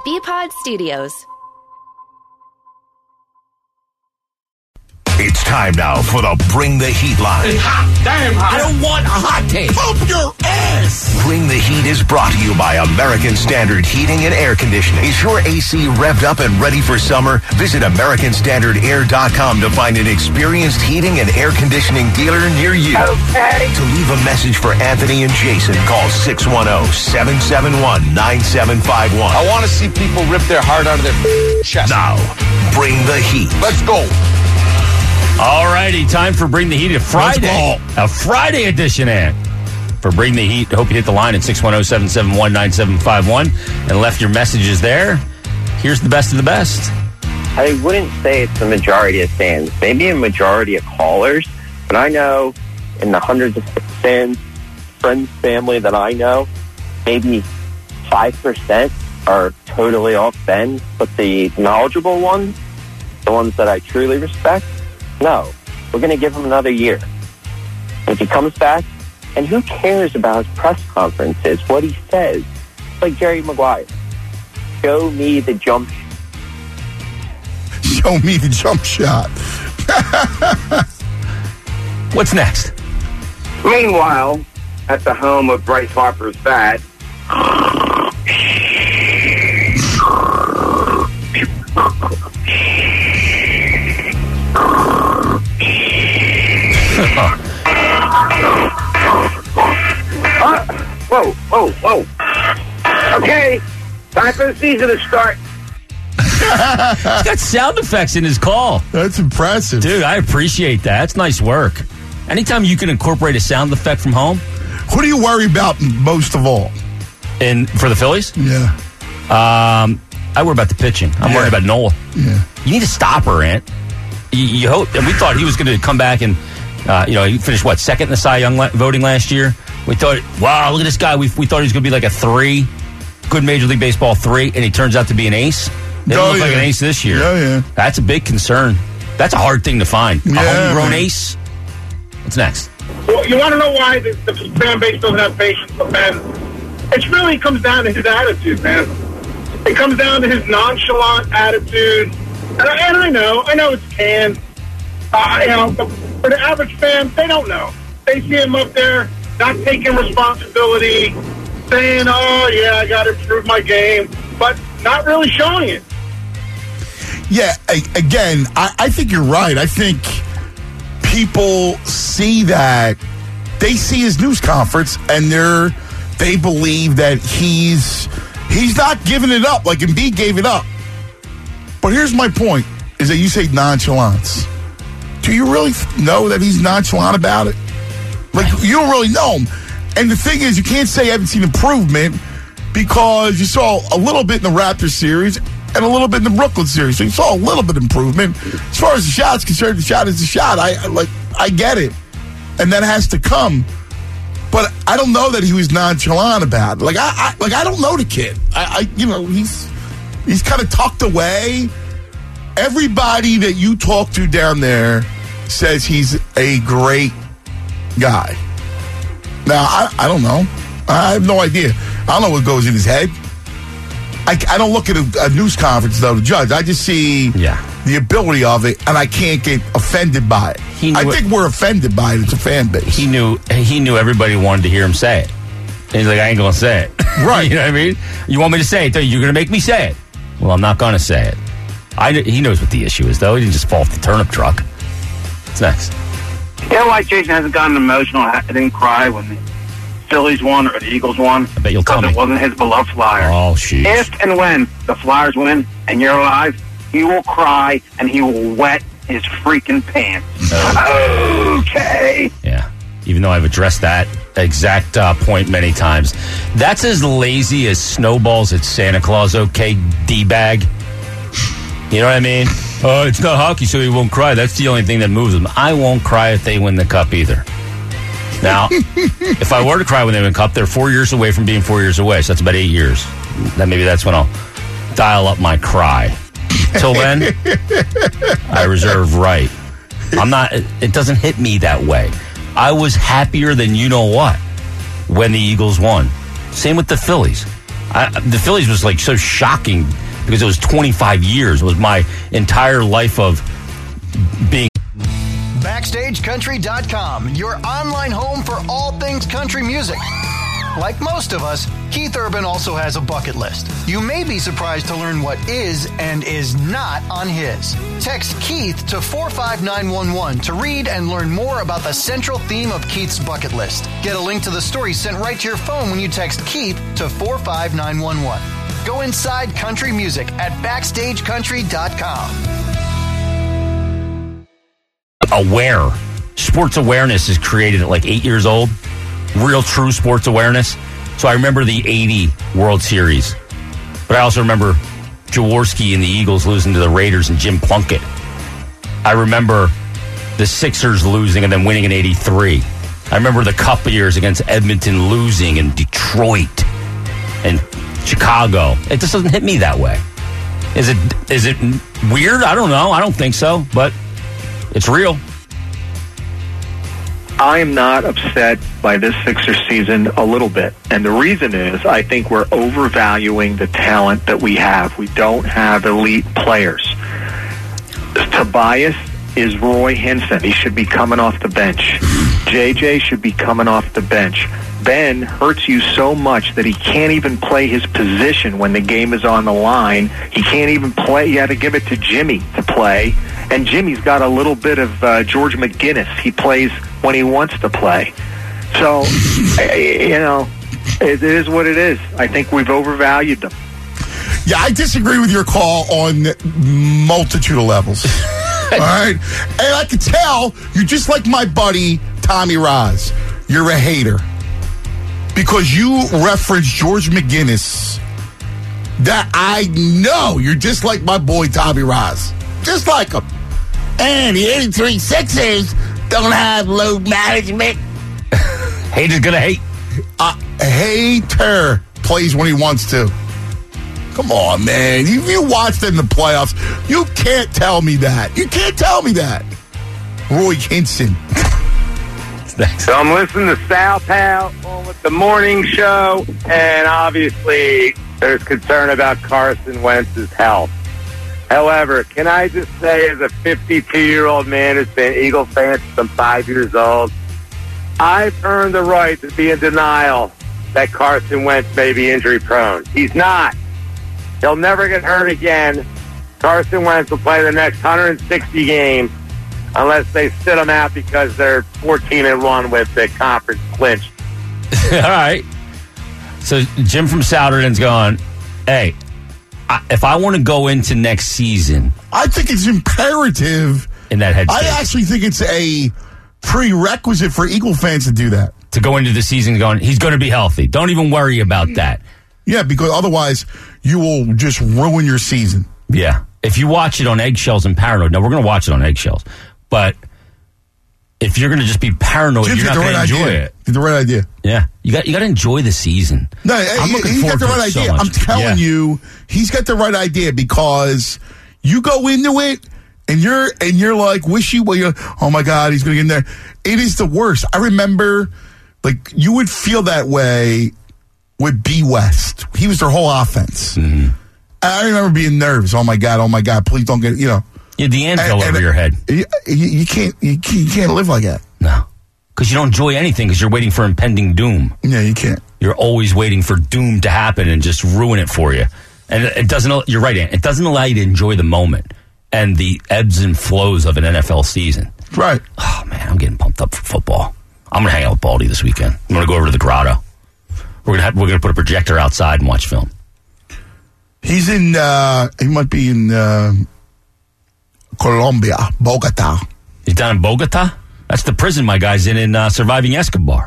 BPod Studios. It's time now for the Bring the Heat line. It's hot, damn hot. I don't want a hot take. Pump your ass. Bring the Heat is brought to you by American Standard Heating and Air Conditioning. Is your AC revved up and ready for summer? Visit AmericanStandardAir.com to find an experienced heating and air conditioning dealer near you. Okay. To leave a message for Anthony and Jason, call 610-771-9751. I want to see people rip their heart out of their chest. Now, Bring the Heat. Let's go. All righty, time for Bring the Heat. A Friday edition, Ant. For Bring the Heat, hope you hit the line at 610-771-9751 and left your messages there. Here's the best of the best. I wouldn't say it's the majority of fans. Maybe a majority of callers. But I know in the hundreds of fans, friends, family that I know, maybe 5% are totally off Ben. But the knowledgeable ones, the ones that I truly respect, no, we're going to give him another year. If he comes back, and who cares about his press conferences, what he says? It's like Jerry Maguire. Show me the jump shot. Show me the jump shot. What's next? Meanwhile, at the home of Bryce Harper's bat, whoa. Okay, time for the season to start. He's got sound effects in his call. That's impressive. Dude, I appreciate that. That's nice work. Anytime you can incorporate a sound effect from home. Who do you worry about most of all? And for the Phillies? Yeah. I worry about the pitching. I'm worried about Nola. Yeah. You need to stop her, Ant. You hope, and we thought he was going to come back and, he finished, second in the Cy Young voting last year? We thought, wow, look at this guy. We thought he was going to be like a 3, good Major League Baseball 3, and he turns out to be an ace. They don't look like an ace this year. Yeah. That's a big concern. That's a hard thing to find. A homegrown ace. What's next? Well, you want to know why the fan base doesn't have patience for Ben? It really comes down to his attitude, man. It comes down to his nonchalant attitude. And I know it's canned. But for the average fan, they don't know. They see him up there not taking responsibility, saying, oh, yeah, I got to improve my game, but not really showing it. Yeah, again, I think you're right. I think people see that. They see his news conference, and they believe that he's not giving it up like Embiid gave it up. But here's my point, is that you say nonchalance. Do you really know that he's nonchalant about it? Like, you don't really know him. And the thing is, you can't say you haven't seen improvement because you saw a little bit in the Raptors series and a little bit in the Brooklyn series. So you saw a little bit of improvement. As far as the shot's concerned, the shot is the shot. I get it. And that has to come. But I don't know that he was nonchalant about it. I don't know the kid. He's kind of tucked away. Everybody that you talk to down there says he's a great guy. Now, I don't know. I have no idea. I don't know what goes in his head. I don't look at a news conference, though, to judge. I just see the ability of it, and I can't get offended by it. I think we're offended by it. It's a fan base. He knew everybody wanted to hear him say it. And he's like, I ain't going to say it. Right. You know what I mean? You want me to say it, though? You're going to make me say it. Well, I'm not going to say it. He knows what the issue is, though. He didn't just fall off the turnip truck. What's next? You know why Jason hasn't gotten emotional? I didn't cry when the Phillies won or the Eagles won? I bet you'll tell me. Because it wasn't his beloved Flyers. Oh, jeez. If and when the Flyers win and you're alive, he will cry and he will wet his freaking pants. Okay. Yeah. Even though I've addressed that exact point many times. That's as lazy as snowballs at Santa Claus, okay, D-bag? You know what I mean? Oh, it's not hockey, so he won't cry. That's the only thing that moves him. I won't cry if they win the cup either. Now, if I were to cry when they win the cup, they're 4 years away from being 4 years away, so that's about 8 years. Maybe that's when I'll dial up my cry. Till then, I reserve right. It doesn't hit me that way. I was happier than you know what when the Eagles won. Same with the Phillies. The Phillies was like so shocking because it was 25 years. It was my entire life of being. BackstageCountry.com, your online home for all things country music. Like most of us, Keith Urban also has a bucket list. You may be surprised to learn what is and is not on his. Text Keith to 45911 to read and learn more about the central theme of Keith's bucket list. Get a link to the story sent right to your phone when you text Keith to 45911. Go inside country music at BackstageCountry.com. Aware. Sports awareness is created at like 8 years old. Real true sports awareness. So I remember the 80 World Series. But I also remember Jaworski and the Eagles losing to the Raiders and Jim Plunkett. I remember the Sixers losing and then winning in 83. I remember the Cup years against Edmonton losing and Detroit and Chicago. It just doesn't hit me that way. Is it weird? I don't know. I don't think so, but it's real. I am not upset by this Sixers season a little bit. And the reason is I think we're overvaluing the talent that we have. We don't have elite players. Tobias is Roy Hinson. He should be coming off the bench. JJ should be coming off the bench. Ben hurts you so much that he can't even play his position when the game is on the line. He can't even play. You had to give it to Jimmy to play. And Jimmy's got a little bit of George McGinnis. He plays when he wants to play. So, it is what it is. I think we've overvalued them. Yeah, I disagree with your call on multitude of levels. All right? And I can tell you're just like my buddy, Tommy Roz. You're a hater. Because you referenced George McGinnis. That I know you're just like my boy, Tommy Roz. Just like him. And the 83 Sixers don't have load management. Hater's gonna hate. A hater plays when he wants to. Come on, man. You watched in the playoffs. You can't tell me that. You can't tell me that. Roy Hinson. So I'm listening to Sal Pal on with the morning show, and obviously there's concern about Carson Wentz's health. However, can I just say, as a 52-year-old man who's been an Eagle fan since I'm 5 years old, I've earned the right to be in denial that Carson Wentz may be injury-prone. He's not. He'll never get hurt again. Carson Wentz will play the next 160 games unless they sit him out because they're 14-1 with the conference clinch. All right. So Jim from Souderton's going, hey, if I want to go into next season, I think it's imperative in that headspace. I actually think it's a prerequisite for Eagle fans to do that. To go into the season going, he's going to be healthy. Don't even worry about that. Yeah, because otherwise you will just ruin your season. Yeah. If you watch it on eggshells and paranoid, now we're going to watch it on eggshells, but if you're going to just be paranoid, you're not going to enjoy it. The right idea. Yeah. You got to enjoy the season. No, he's got the right idea. I'm telling you, he's got the right idea because you go into it and you're like wishy. Well, you're, oh my God, he's going to get in there. It is the worst. I remember, like, you would feel that way with B West. He was their whole offense. Mm-hmm. I remember being nervous. Oh my God, please don't get, Yeah, the anvil over your head. You can't live like that. No. Because you don't enjoy anything because you're waiting for impending doom. Yeah, you can't. You're always waiting for doom to happen and just ruin it for you. And it doesn't, you're right, it doesn't allow you to enjoy the moment and the ebbs and flows of an NFL season. Right. Oh, man, I'm getting pumped up for football. I'm going to hang out with Baldy this weekend. I'm going to go over to the Grotto. We're going to put a projector outside and watch film. He's in, he might be in Colombia, Bogota. He's down in Bogota? That's the prison my guy's in Surviving Escobar.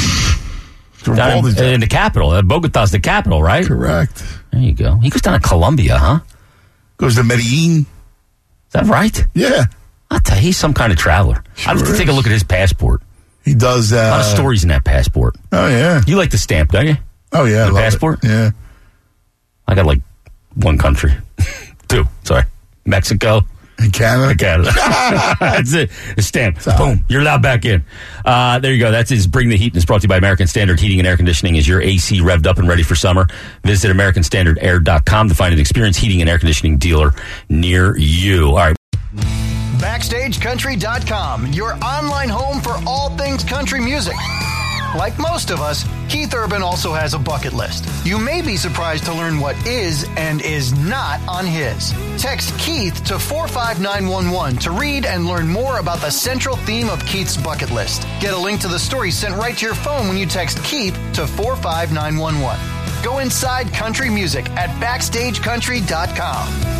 Down in the capital. Bogota's the capital, right? Correct. There you go. He goes down to Colombia, huh? Goes to Medellin. Is that right? Yeah. I'll tell you, he's some kind of traveler. Sure I'll have to take a look at his passport. He does. A lot of stories in that passport. Oh, yeah. You like the stamp, don't you? Oh, yeah. The passport? It. Yeah. I got like one country. Two, sorry. Mexico In Canada? That's it. A stamp. Boom. You're allowed back in. There you go. That's his Bring the Heat, and it's brought to you by American Standard Heating and Air Conditioning. Is your AC revved up and ready for summer? Visit AmericanStandardAir.com to find an experienced heating and air conditioning dealer near you. All right. BackstageCountry.com, your online home for all things country music. Like most of us, Keith Urban also has a bucket list. You may be surprised to learn what is and is not on his. Text Keith to 45911 to read and learn more about the central theme of Keith's bucket list. Get a link to the story sent right to your phone when you text Keith to 45911. Go inside country music at BackstageCountry.com.